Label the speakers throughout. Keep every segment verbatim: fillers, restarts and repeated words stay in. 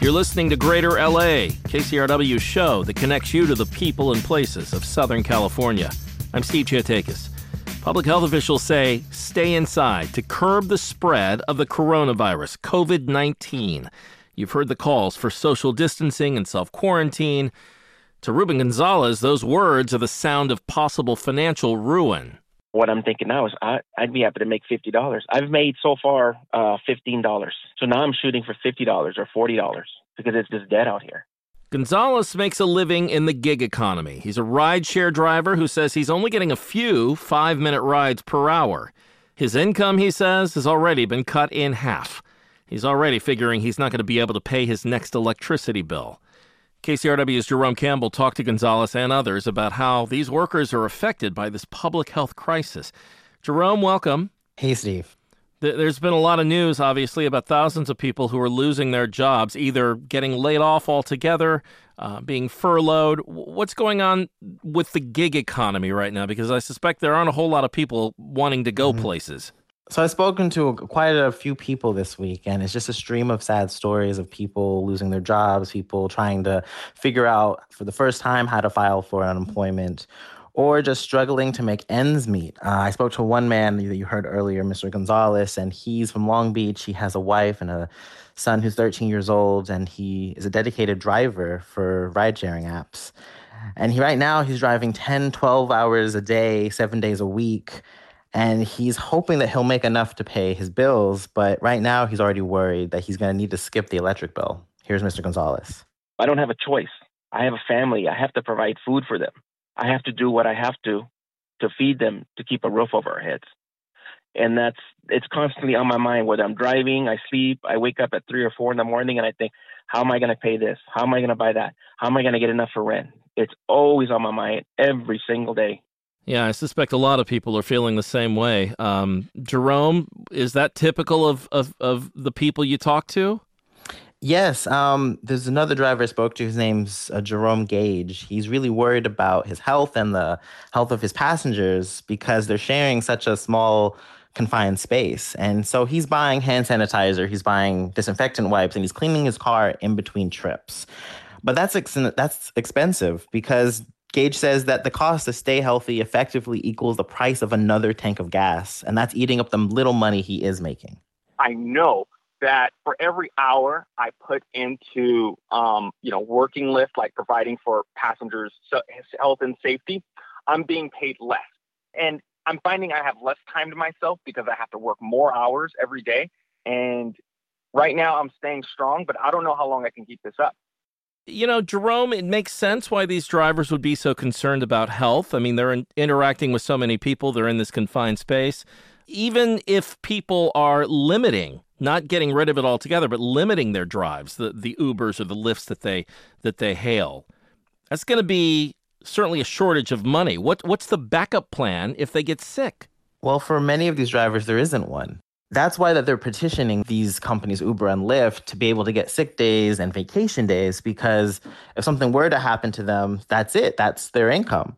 Speaker 1: You're listening to Greater L A, K C R W's show that connects you to the people and places of Southern California. I'm Steve Chiatakis. Public health officials say stay inside to curb the spread of the coronavirus, covid nineteen. You've heard the calls for social distancing and self-quarantine. To Ruben Gonzalez, those words are the sound of possible financial ruin.
Speaker 2: What I'm thinking now is I, I'd be happy to make fifty dollars. I've made so far uh, fifteen dollars. So now I'm shooting for fifty dollars or forty dollars because it's just dead out here.
Speaker 1: Gonzalez makes a living in the gig economy. He's a rideshare driver who says he's only getting a few five-minute rides per hour. His income, he says, has already been cut in half. He's already figuring he's not going to be able to pay his next electricity bill. K C R W's Jerome Campbell talked to Gonzalez and others about how these workers are affected by this public health crisis. Jerome, welcome.
Speaker 3: Hey, Steve.
Speaker 1: There's been a lot of news, obviously, about thousands of people who are losing their jobs, either getting laid off altogether, uh, being furloughed. What's going on with the gig economy right now? Because I suspect there aren't a whole lot of people wanting to go mm-hmm. places.
Speaker 3: So I've spoken to quite a few people this week, and it's just a stream of sad stories of people losing their jobs, people trying to figure out for the first time how to file for unemployment, or just struggling to make ends meet. Uh, I spoke to one man that you heard earlier, Mister Gonzalez, and he's from Long Beach. He has a wife and a son who's thirteen years old, and he is a dedicated driver for ride-sharing apps. And he right now, he's driving ten, twelve hours a day, seven days a week. And he's hoping that he'll make enough to pay his bills. But right now, he's already worried that he's going to need to skip the electric bill. Here's Mister Gonzalez.
Speaker 2: I don't have a choice. I have a family. I have to provide food for them. I have to do what I have to to feed them, to keep a roof over our heads. And that's it's constantly on my mind. Whether I'm driving, I sleep, I wake up at three or four in the morning, and I think, how am I going to pay this? How am I going to buy that? How am I going to get enough for rent? It's always on my mind every single day.
Speaker 1: Yeah, I suspect a lot of people are feeling the same way. Um, Jerome, is that typical of, of, of the people you talk to?
Speaker 3: Yes. Um, there's another driver I spoke to. His name's uh, Jerome Gage. He's really worried about his health and the health of his passengers because they're sharing such a small, confined space. And so he's buying hand sanitizer, he's buying disinfectant wipes, and he's cleaning his car in between trips. But that's ex- that's expensive because Gage says that the cost to stay healthy effectively equals the price of another tank of gas, and that's eating up the little money he is making.
Speaker 4: I know that for every hour I put into, um, you know, working Lyft, like providing for passengers' health and safety, I'm being paid less. And I'm finding I have less time to myself because I have to work more hours every day. And right now I'm staying strong, but I don't know how long I can keep this up.
Speaker 1: You know, Jerome, it makes sense why these drivers would be so concerned about health. I mean, they're in, interacting with so many people. They're in this confined space. Even if people are limiting, not getting rid of it altogether, but limiting their drives, the, the Ubers or the Lyfts that they that they hail, that's going to be certainly a shortage of money. What What's the backup plan if they get sick?
Speaker 3: Well, for many of these drivers, there isn't one. That's why that they're petitioning these companies, Uber and Lyft, to be able to get sick days and vacation days, because if something were to happen to them, that's it. That's their income.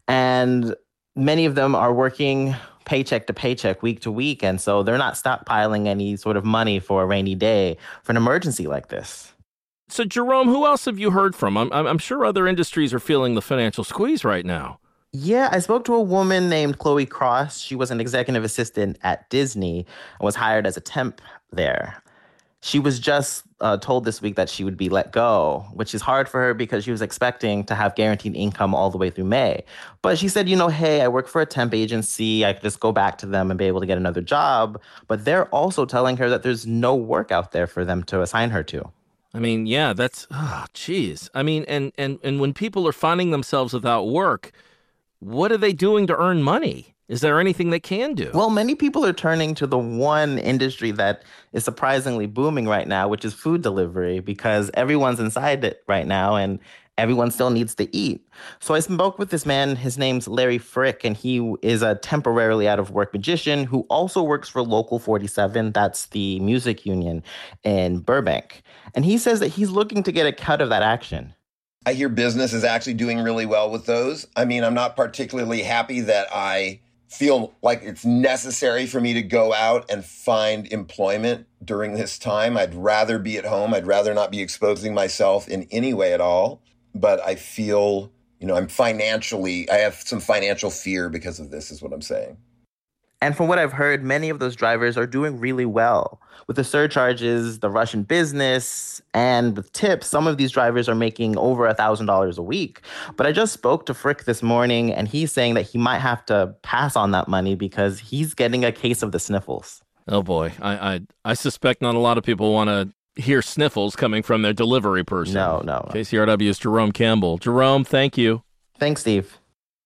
Speaker 3: And many of them are working paycheck to paycheck, week to week. And so they're not stockpiling any sort of money for a rainy day, for an emergency like this.
Speaker 1: So, Jerome, who else have you heard from? I'm, I'm sure other industries are feeling the financial squeeze right now.
Speaker 3: Yeah, I spoke to a woman named Chloe Cross. She was an executive assistant at Disney and was hired as a temp there. She was just uh, told this week that she would be let go, which is hard for her because she was expecting to have guaranteed income all the way through May. But she said, you know, hey, I work for a temp agency. I could just go back to them and be able to get another job. But they're also telling her that there's no work out there for them to assign her to.
Speaker 1: I mean, yeah, that's, oh, geez. I mean, and, and, and when people are finding themselves without work, what are they doing to earn money? Is there anything they can do?
Speaker 3: Well, many people are turning to the one industry that is surprisingly booming right now, which is food delivery, because everyone's inside it right now and everyone still needs to eat. So I spoke with this man. His name's Larry Frick, and he is a temporarily out of work magician who also works for Local forty-seven. That's the music union in Burbank. And he says that he's looking to get a cut of that action.
Speaker 5: I hear business is actually doing really well with those. I mean, I'm not particularly happy that I feel like it's necessary for me to go out and find employment during this time. I'd rather be at home. I'd rather not be exposing myself in any way at all. But I feel, you know, I'm financially, I have some financial fear because of this, is what I'm saying.
Speaker 3: And from what I've heard, many of those drivers are doing really well. With the surcharges, the Russian business, and with tips, some of these drivers are making over one thousand dollars a week. But I just spoke to Frick this morning, and he's saying that he might have to pass on that money because he's getting a case of the sniffles.
Speaker 1: Oh, boy. I I, I suspect not a lot of people want to hear sniffles coming from their delivery person.
Speaker 3: No, no.
Speaker 1: K C R W's Jerome Campbell. Jerome, thank you.
Speaker 3: Thanks, Steve.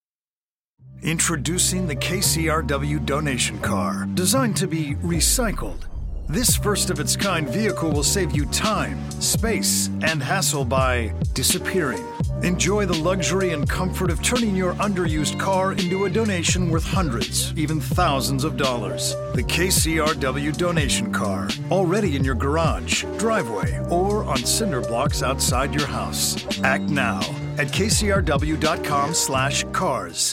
Speaker 6: Introducing the K C R W donation car, designed to be recycled. This first-of-its-kind vehicle will save you time, space, and hassle by disappearing. Enjoy the luxury and comfort of turning your underused car into a donation worth hundreds, even thousands of dollars. The K C R W donation car, already in your garage, driveway, or on cinder blocks outside your house. Act now at kcrw.com slash cars.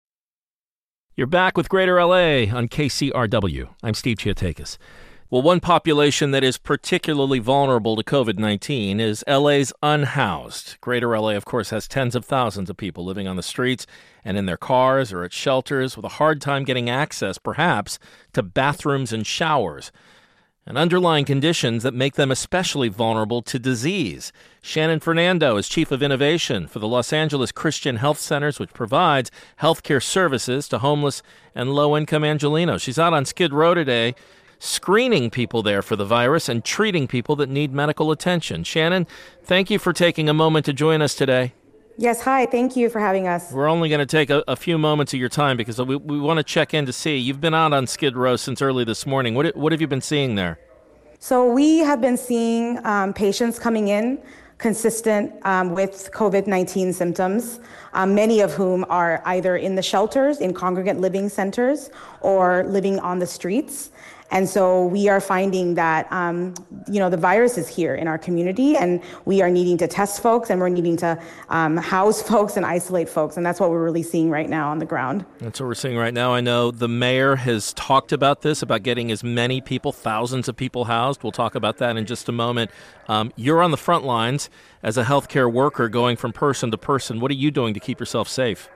Speaker 1: You're back with Greater L A on K C R W. I'm Steve Chiotakis. Well, one population that is particularly vulnerable to covid nineteen is L A's unhoused. Greater L A, of course, has tens of thousands of people living on the streets and in their cars or at shelters with a hard time getting access, perhaps, to bathrooms and showers, and underlying conditions that make them especially vulnerable to disease. Shannon Fernando is Chief of Innovation for the Los Angeles Christian Health Centers, which provides healthcare services to homeless and low-income Angelenos. She's out on Skid Row today, screening people there for the virus and treating people that need medical attention. Shannon, thank you for taking a moment to join us today.
Speaker 7: Yes, hi. Thank you for having us.
Speaker 1: We're only going to take a, a few moments of your time because we, we want to check in to see. You've been out on Skid Row since early this morning. What, what have you been seeing there?
Speaker 7: So we have been seeing um, patients coming in consistent um, with covid nineteen symptoms, um, many of whom are either in the shelters, in congregate living centers, or living on the streets. And so we are finding that, um, you know, the virus is here in our community, and we are needing to test folks, and we're needing to um, house folks and isolate folks. And that's what we're really seeing right now on the ground.
Speaker 1: That's what we're seeing right now. I know the mayor has talked about this, about getting as many people, thousands of people housed. We'll talk about that in just a moment. Um, you're on the front lines as a healthcare worker going from person to person. What are you doing to keep yourself safe?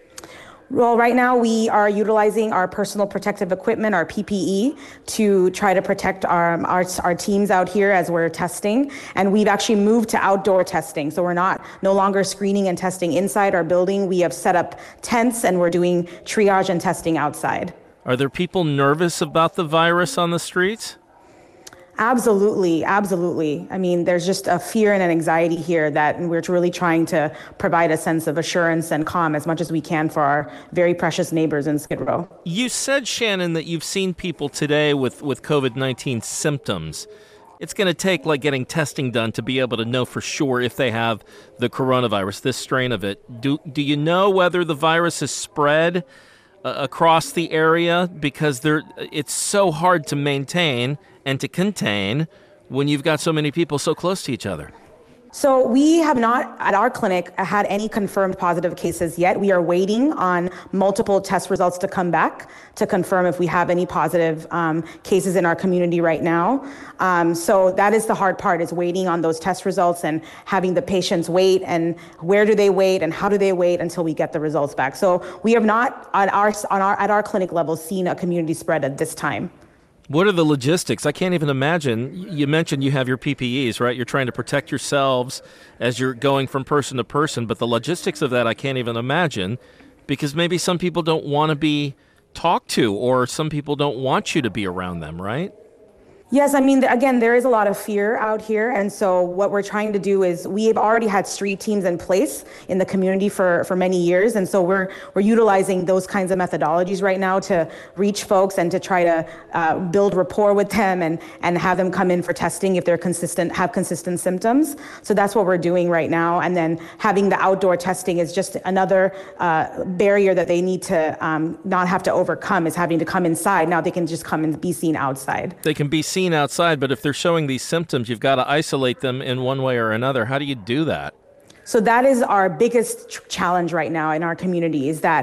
Speaker 7: Well, right now we are utilizing our personal protective equipment, our P P E, to try to protect our, our our teams out here as we're testing. And we've actually moved to outdoor testing. So we're not no longer screening and testing inside our building. We have set up tents and we're doing triage and testing outside.
Speaker 1: Are there people nervous about the virus on the streets?
Speaker 7: Absolutely, absolutely. I mean, there's just a fear and an anxiety here that we're really trying to provide a sense of assurance and calm as much as we can for our very precious neighbors in Skid Row.
Speaker 1: You said, Shannon, that you've seen people today with, with covid nineteen symptoms. It's going to take like getting testing done to be able to know for sure if they have the coronavirus, this strain of it. Do, do you know whether the virus is spread uh, across the area? Because there, it's so hard to maintain and to contain when you've got so many people so close to each other.
Speaker 7: So we have not, at our clinic, had any confirmed positive cases yet. We are waiting on multiple test results to come back to confirm if we have any positive um, cases in our community right now. Um, so that is the hard part, is waiting on those test results and having the patients wait, and where do they wait and how do they wait until we get the results back. So we have not, on our, on our, at our clinic level, seen a community spread at this time.
Speaker 1: What are the logistics? I can't even imagine. You mentioned you have your P P Es, right? You're trying to protect yourselves as you're going from person to person, but the logistics of that I can't even imagine, because maybe some people don't want to be talked to, or some people don't want you to be around them, right?
Speaker 7: Yes, I mean, again, there is a lot of fear out here. And so what we're trying to do is, we have already had street teams in place in the community for, for many years. And so we're we're utilizing those kinds of methodologies right now to reach folks and to try to uh, build rapport with them and, and have them come in for testing if they're consistent, have consistent symptoms. So that's what we're doing right now. And then having the outdoor testing is just another uh, barrier that they need to um, not have to overcome, is having to come inside. Now they can just come and be seen outside.
Speaker 1: They can be seen outside, but if they're showing these symptoms, you've got to isolate them in one way or another. How do you do that?
Speaker 7: So that is our biggest ch- challenge right now in our community, is that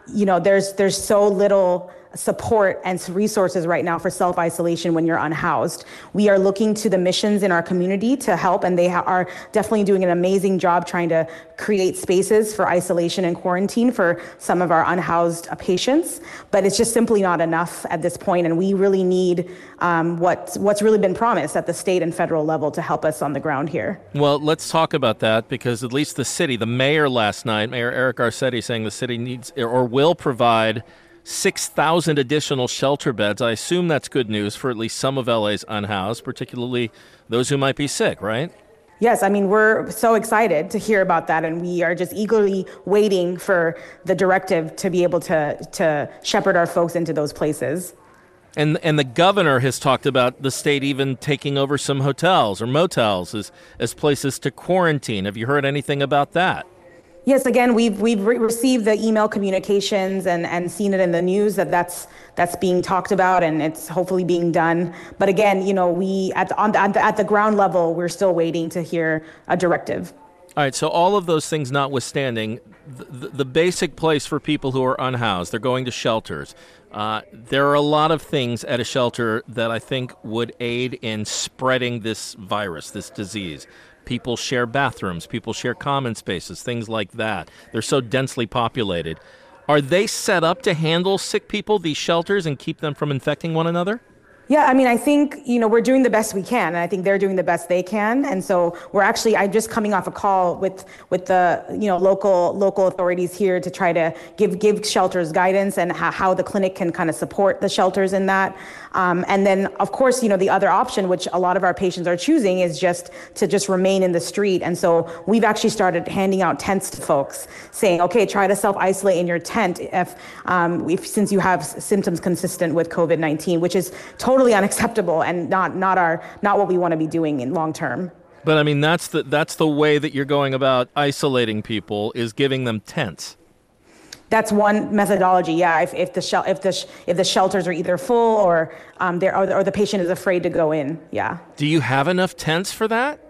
Speaker 7: you know, there's there's so little support and resources right now for self-isolation when you're unhoused. We are looking to the missions in our community to help, and they ha- are definitely doing an amazing job trying to create spaces for isolation and quarantine for some of our unhoused uh, patients. But it's just simply not enough at this point, and we really need um, what, what's really been promised at the state and federal level to help us on the ground here.
Speaker 1: Well, let's talk about that, because at least the city, the mayor last night, Mayor Eric Garcetti, saying the city needs or will provide six thousand additional shelter beds. I assume that's good news for at least some of L A's unhoused, particularly those who might be sick, right?
Speaker 7: Yes, I mean, we're so excited to hear about that, and we are just eagerly waiting for the directive to be able to, to shepherd our folks into those places.
Speaker 1: And and the governor has talked about the state even taking over some hotels or motels as, as places to quarantine. Have you heard anything about that?
Speaker 7: Yes, again, we've we've re- received the email communications and, and seen it in the news that that's that's being talked about, and it's hopefully being done. But again, you know, we at the, on the, at the, at the ground level, we're still waiting to hear a directive.
Speaker 1: All right, so all of those things notwithstanding, the, the basic place for people who are unhoused, they're going to shelters. Uh, there are a lot of things at a shelter that I think would aid in spreading this virus, this disease. People share bathrooms, people share common spaces, things like that. They're so densely populated. Are they set up to handle sick people, these shelters, and keep them from infecting one another?
Speaker 7: Yeah, I mean, I think, you know, we're doing the best we can, and I think they're doing the best they can. And so we're actually, I'm just coming off a call with with the, you know, local local authorities here to try to give give shelters guidance and how, how the clinic can kind of support the shelters in that. Um, and then, of course, you know, the other option, which a lot of our patients are choosing, is just to just remain in the street. And so we've actually started handing out tents to folks, saying, okay, try to self-isolate in your tent if, um, if since you have symptoms consistent with COVID nineteen, which is totally Totally unacceptable and not not our not what we want to be doing in long term.
Speaker 1: But I mean, that's the that's the way that you're going about isolating people, is giving them tents.
Speaker 7: That's one methodology. Yeah, if if the shel- if the sh- if the shelters are either full or um there or, or the patient is afraid to go in. Yeah.
Speaker 1: Do you have enough tents for that?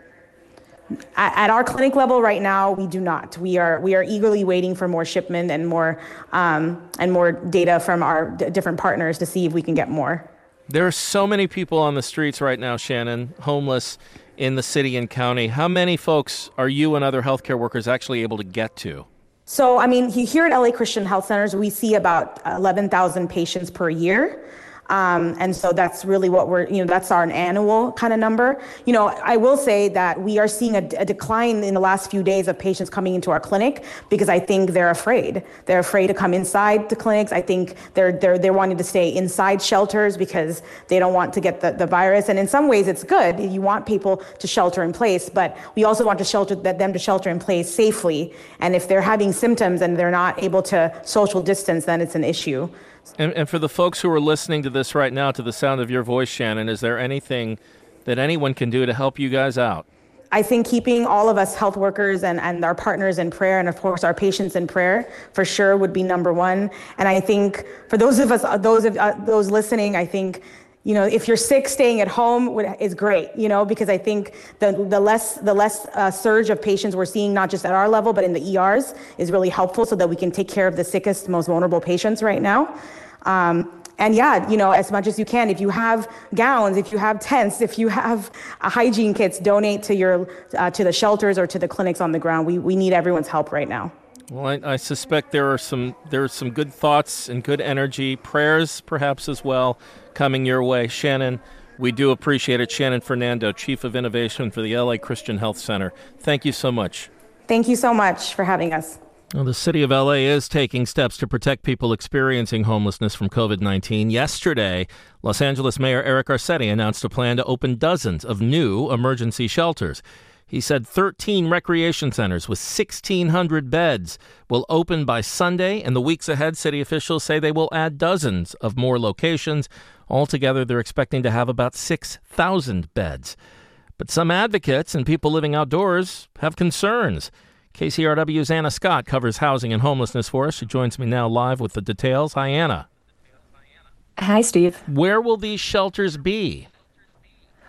Speaker 7: At, at our clinic level right now, we do not. We are we are eagerly waiting for more shipment and more um and more data from our d- different partners to see if we can get more.
Speaker 1: There are so many people on the streets right now, Shannon, homeless in the city and county. How many folks are you and other healthcare workers actually able to get to?
Speaker 7: So, I mean, here at L A Christian Health Centers, we see about eleven thousand patients per year. Um, and so that's really what we're, you know, that's our annual kind of number. You know, I will say that we are seeing a, a decline in the last few days of patients coming into our clinic because I think they're afraid. They're afraid to come inside the clinics. I think they're they're they're wanting to stay inside shelters because they don't want to get the, the virus. And in some ways, it's good. You want people to shelter in place, but we also want to shelter them to shelter in place safely. And if they're having symptoms and they're not able to social distance, then it's an issue.
Speaker 1: And, and for the folks who are listening to this right now, to the sound of your voice, Shannon, is there anything that anyone can do to help you guys out?
Speaker 7: I think keeping all of us health workers and, and our partners in prayer, and of course our patients in prayer, for sure would be number one. And I think for those of us, those of uh, those listening, I think, you know, if you're sick, staying at home would, is great, you know, because I think the the less the less uh, surge of patients we're seeing, not just at our level, but in the E Rs, is really helpful so that we can take care of the sickest, most vulnerable patients right now. Um, and yeah, you know, as much as you can, if you have gowns, if you have tents, if you have uh, hygiene kits, donate to your uh, to the shelters or to the clinics on the ground. We we need everyone's help right now.
Speaker 1: Well, I, I suspect there are some there are some good thoughts and good energy, prayers perhaps as well, coming your way. Shannon, we do appreciate it. Shannon Fernando, Chief of Innovation for the L A Christian Health Center. Thank you so much.
Speaker 7: Thank you so much for having us.
Speaker 1: Well, the city of L A is taking steps to protect people experiencing homelessness from COVID nineteen. Yesterday, Los Angeles Mayor Eric Garcetti announced a plan to open dozens of new emergency shelters. He said thirteen recreation centers with sixteen hundred beds will open by Sunday. In the weeks ahead, city officials say they will add dozens of more locations. Altogether, they're expecting to have about six thousand beds. But some advocates and people living outdoors have concerns. K C R W's Anna Scott covers housing and homelessness for us. She joins me now live with the details. Hi, Anna.
Speaker 8: Hi, Steve.
Speaker 1: Where will these shelters be?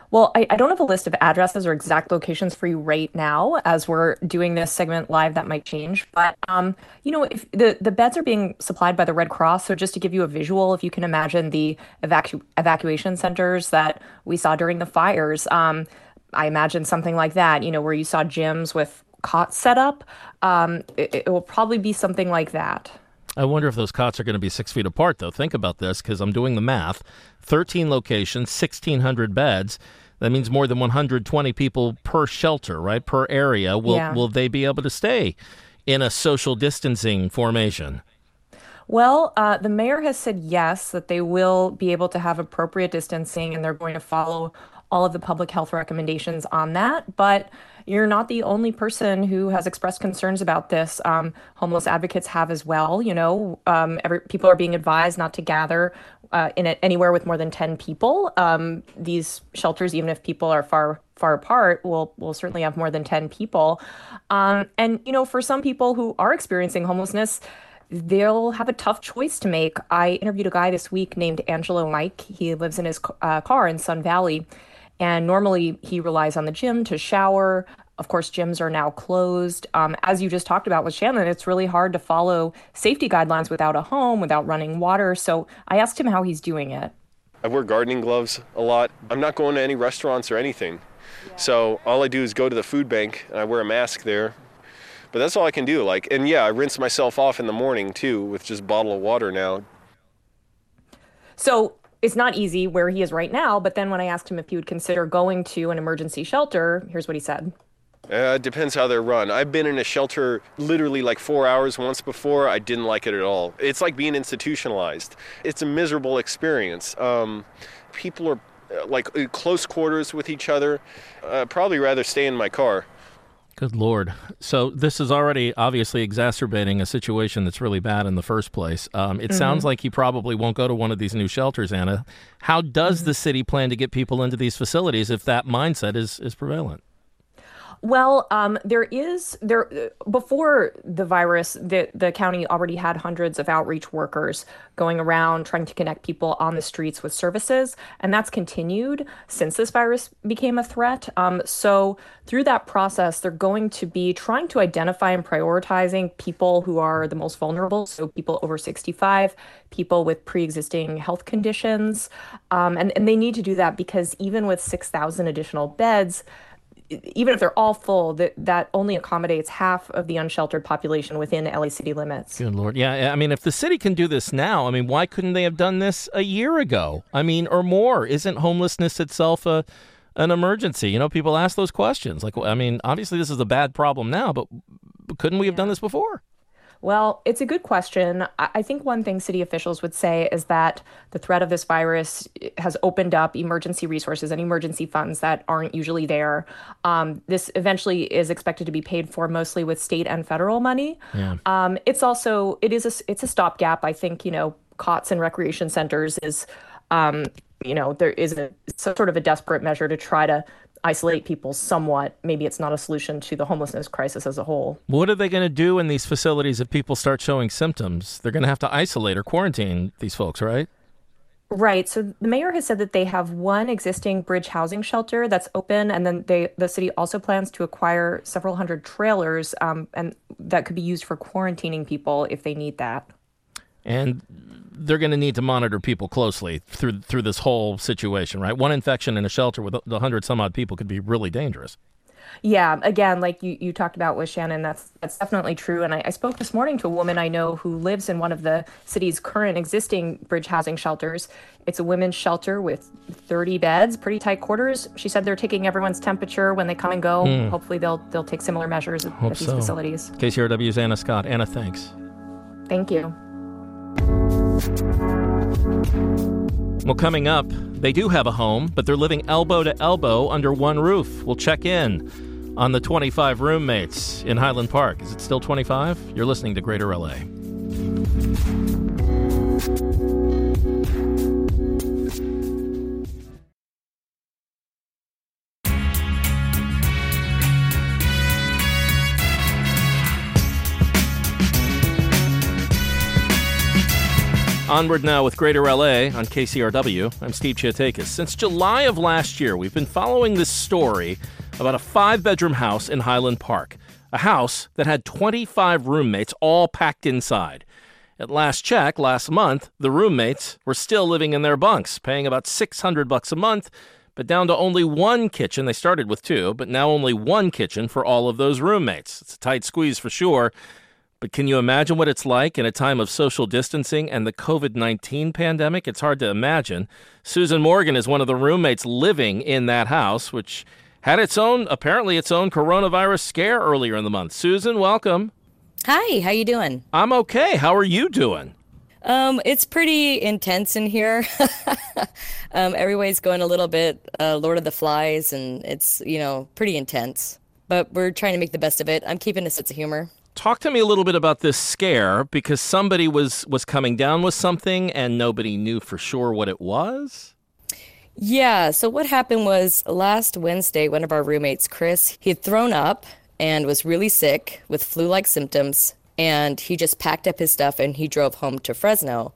Speaker 8: Well, I, I don't have a list of addresses or exact locations for you right now as we're doing this segment live. That might change. But, um, you know, if the, the beds are being supplied by the Red Cross. So just to give you a visual, if you can imagine the evacu- evacuation centers that we saw during the fires, um, I imagine something like that, you know, where you saw gyms with cots set up. Um, it, it will probably be something like that.
Speaker 1: I wonder if those cots are going to be six feet apart, though. Think about this, because I'm doing the math. thirteen locations, sixteen hundred beds. That means more than one hundred twenty people per shelter, right, per area. Will
Speaker 8: Yeah.
Speaker 1: will they be able to stay in a social distancing formation?
Speaker 8: Well, uh, the mayor has said yes, that they will be able to have appropriate distancing and they're going to follow all of the public health recommendations on that. But you're not the only person who has expressed concerns about this. Um, homeless advocates have as well. You know, um, every, people are being advised not to gather uh, in a, anywhere with more than ten people. Um, these shelters, even if people are far far apart, will will certainly have more than ten people. Um, and you know, for some people who are experiencing homelessness, they'll have a tough choice to make. I interviewed a guy this week named Angelo Mike. He lives in his uh, car in Sun Valley. And normally he relies on the gym to shower. Of course, gyms are now closed. Um, as you just talked about with Shannon, it's really hard to follow safety guidelines without a home, without running water. So I asked him how he's doing it.
Speaker 9: I wear gardening gloves a lot. I'm not going to any restaurants or anything. Yeah. So all I do is go to the food bank and I wear a mask there. But that's all I can do. Like, and yeah, I rinse myself off in the morning too with just a bottle of water now.
Speaker 8: So it's not easy where he is right now, but then when I asked him if he would consider going to an emergency shelter, here's what he said.
Speaker 9: Uh, it depends how they're run. I've been in a shelter literally like four hours once before. I didn't like it at all. It's like being institutionalized. It's a miserable experience. Um, people are uh, like close quarters with each other. Uh, probably rather stay in my car.
Speaker 1: Good Lord. So this is already obviously exacerbating a situation that's really bad in the first place. Um, it mm-hmm. sounds like he probably won't go to one of these new shelters, Anna. How does mm-hmm. the city plan to get people into these facilities if that mindset is, is prevalent?
Speaker 8: Well, um, there is there before the virus, the the county already had hundreds of outreach workers going around trying to connect people on the streets with services, and that's continued since this virus became a threat. Um, so through that process, they're going to be trying to identify and prioritizing people who are the most vulnerable, so people over sixty-five, people with pre-existing health conditions, um, and and they need to do that because even with six thousand additional beds, even if they're all full, that that only accommodates half of the unsheltered population within L A city limits.
Speaker 1: Good Lord. Yeah, I mean, if the city can do this now, I mean, why couldn't they have done this a year ago? I mean, or more? Isn't homelessness itself a an emergency? You know, people ask those questions. Like, I mean, obviously this is a bad problem now, but couldn't we have done this before?
Speaker 8: Well, it's a good question. I think one thing city officials would say is that the threat of this virus has opened up emergency resources and emergency funds that aren't usually there. Um, this eventually is expected to be paid for mostly with state and federal money. Yeah. Um, it's also, it is a, it's a stopgap. I think, you know, cots and recreation centers is, um, you know, there is a sort of a desperate measure to try to isolate people somewhat. Maybe it's not a solution to the homelessness crisis as a whole.
Speaker 1: What are they going to do in these facilities if people start showing symptoms? They're going to have to isolate or quarantine these folks, right?
Speaker 8: Right. So the mayor has said that they have one existing bridge housing shelter that's open, and then they the city also plans to acquire several hundred trailers, um, and that could be used for quarantining people if they need that.
Speaker 1: And they're going to need to monitor people closely through through this whole situation, right? One infection in a shelter with a hundred some odd people could be really dangerous.
Speaker 8: Yeah, again, like you, you talked about with Shannon, that's that's definitely true. And I, I spoke this morning to a woman I know who lives in one of the city's current existing bridge housing shelters. It's a women's shelter with thirty beds, pretty tight quarters. She said they're taking everyone's temperature when they come and go. Hmm. Hopefully they'll they'll take similar measures at, at these so. facilities.
Speaker 1: K C R W's Anna Scott. Anna, thanks.
Speaker 8: Thank you.
Speaker 1: Well, coming up, they do have a home, but they're living elbow to elbow under one roof. We'll check in on the twenty-five roommates in Highland Park. Is it still twenty-five? You're listening to Greater L A. Onward now with Greater L A on K C R W. I'm Steve Chiatakis. Since July of last year, we've been following this story about a five-bedroom house in Highland Park, a house that had twenty-five roommates all packed inside. At last check, last month, the roommates were still living in their bunks, paying about six hundred bucks a month, but down to only one kitchen. They started with two, but now only one kitchen for all of those roommates. It's a tight squeeze for sure. But can you imagine what it's like in a time of social distancing and the covid nineteen pandemic? It's hard to imagine. Susan Morgan is one of the roommates living in that house, which had its own, apparently its own coronavirus scare earlier in the month. Susan, welcome.
Speaker 10: Hi, how you doing?
Speaker 1: I'm okay. How are you doing?
Speaker 10: Um, it's pretty intense in here. um, everybody's going a little bit uh, Lord of the Flies, and it's, you know, pretty intense. But we're trying to make the best of it. I'm keeping a sense of humor.
Speaker 1: Talk to me a little bit about this scare, because somebody was, was coming down with something and nobody knew for sure what it was?
Speaker 10: Yeah, so what happened was last Wednesday, one of our roommates, Chris, he had thrown up and was really sick with flu-like symptoms, and he just packed up his stuff and he drove home to Fresno.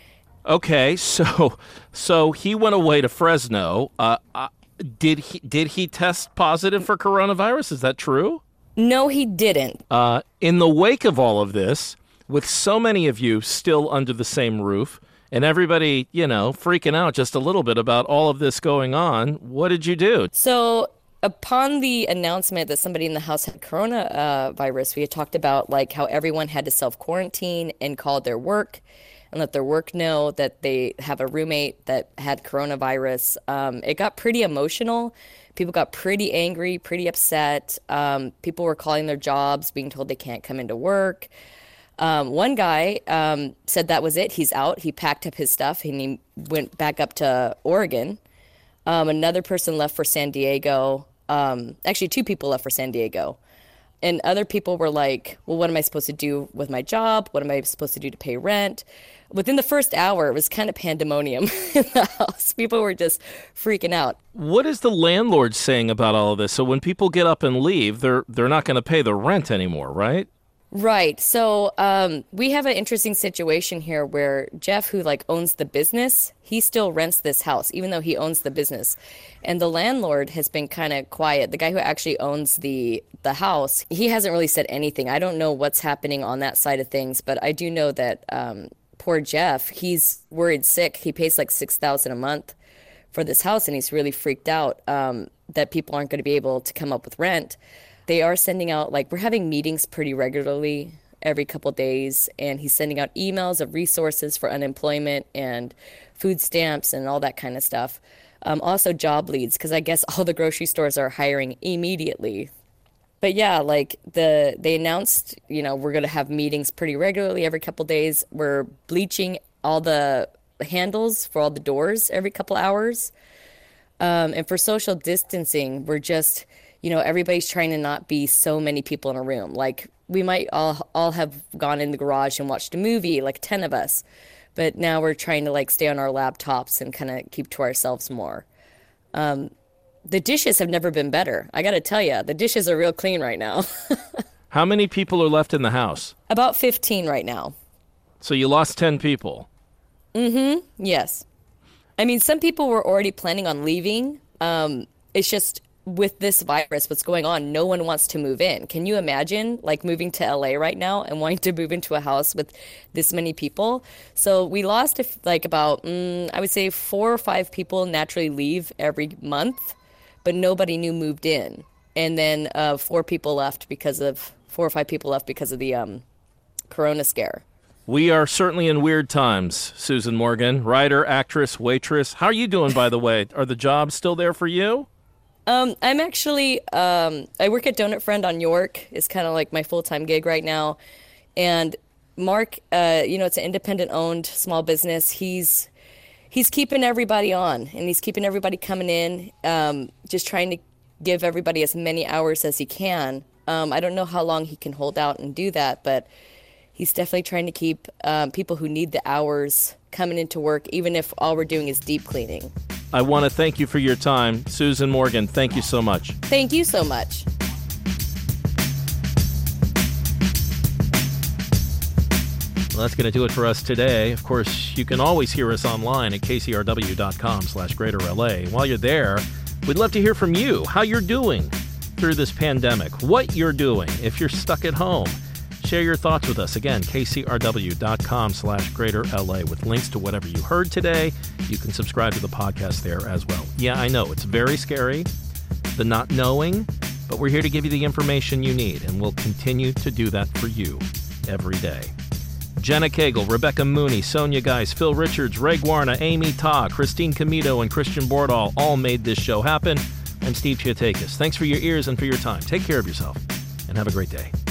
Speaker 1: Okay, so so he went away to Fresno. Uh, uh, did he did he test positive for coronavirus? Is that true?
Speaker 10: No, he didn't.
Speaker 1: Uh, in the wake of all of this, with so many of you still under the same roof and everybody, you know, freaking out just a little bit about all of this going on, what did you do?
Speaker 10: So upon the announcement that somebody in the house had coronavirus, we had talked about like how everyone had to self-quarantine and call their work and let their work know that they have a roommate that had coronavirus. Um, it got pretty emotional. People got pretty angry, pretty upset. Um, people were calling their jobs, being told they can't come into work. Um, one guy um, said that was it. He's out. He packed up his stuff and he went back up to Oregon. Um, another person left for San Diego. Um, actually, two people left for San Diego. And other people were like, well, what am I supposed to do with my job? What am I supposed to do to pay rent? Within the first hour, it was kind of pandemonium in the house. People were just freaking out.
Speaker 1: What is the landlord saying about all of this? So when people get up and leave, they're they're not going to pay the rent anymore, right?
Speaker 10: Right. So um, we have an interesting situation here where Jeff, who like owns the business, he still rents this house, even though he owns the business. And the landlord has been kind of quiet. The guy who actually owns the the house, he hasn't really said anything. I don't know what's happening on that side of things, but I do know that um, poor Jeff, he's worried sick. He pays like six thousand dollars a month for this house, and he's really freaked out um, that people aren't going to be able to come up with rent. They are sending out, like, we're having meetings pretty regularly every couple days, and he's sending out emails of resources for unemployment and food stamps and all that kind of stuff. Um, also job leads, because I guess all the grocery stores are hiring immediately. But yeah, like the they announced, you know, we're going to have meetings pretty regularly every couple days. We're bleaching all the handles for all the doors every couple hours. Um, and for social distancing, we're just... You know, everybody's trying to not be so many people in a room. Like, we might all all have gone in the garage and watched a movie, like ten of us. But now we're trying to, like, stay on our laptops and kind of keep to ourselves more. Um, the dishes have never been better. I got to tell you, the dishes are real clean right now.
Speaker 1: How many people are left in the house?
Speaker 10: About fifteen right now.
Speaker 1: So you lost ten people?
Speaker 10: Mm-hmm. Yes. I mean, some people were already planning on leaving. Um, it's just... with this virus, what's going on, no one wants to move in. Can you imagine like moving to L A right now and wanting to move into a house with this many people? So we lost like about, mm, I would say four or five people naturally leave every month, but nobody new moved in. And then uh, four people left because of, four or five people left because of the um, corona scare.
Speaker 1: We are certainly in weird times, Susan Morgan, writer, actress, waitress. How are you doing, by the way? Are the jobs still there for you?
Speaker 10: Um, I'm actually, um, I work at Donut Friend on York. It's kind of like my full-time gig right now. And Mark, uh, you know, it's an independent-owned small business. He's he's keeping everybody on, and he's keeping everybody coming in, um, just trying to give everybody as many hours as he can. Um, I don't know how long he can hold out and do that, but he's definitely trying to keep um, people who need the hours coming into work, even if all we're doing is deep cleaning.
Speaker 1: I want to thank you for your time. Susan Morgan, thank you so much.
Speaker 10: Thank you so much.
Speaker 1: Well, that's going to do it for us today. Of course, you can always hear us online at k c r w dot com slash greater L A. While you're there, we'd love to hear from you, how you're doing through this pandemic, what you're doing if you're stuck at home. Share your thoughts with us. Again, k c r w dot com slash greater L A with links to whatever you heard today. You can subscribe to the podcast there as well. Yeah, I know, it's very scary, the not knowing, but we're here to give you the information you need, and we'll continue to do that for you every day. Jenna Cagle, Rebecca Mooney, Sonia Geis, Phil Richards, Ray Guarna, Amy Ta, Christine Comito, and Christian Bordahl all made this show happen. I'm Steve Chiatakis. Thanks for your ears and for your time. Take care of yourself, and have a great day.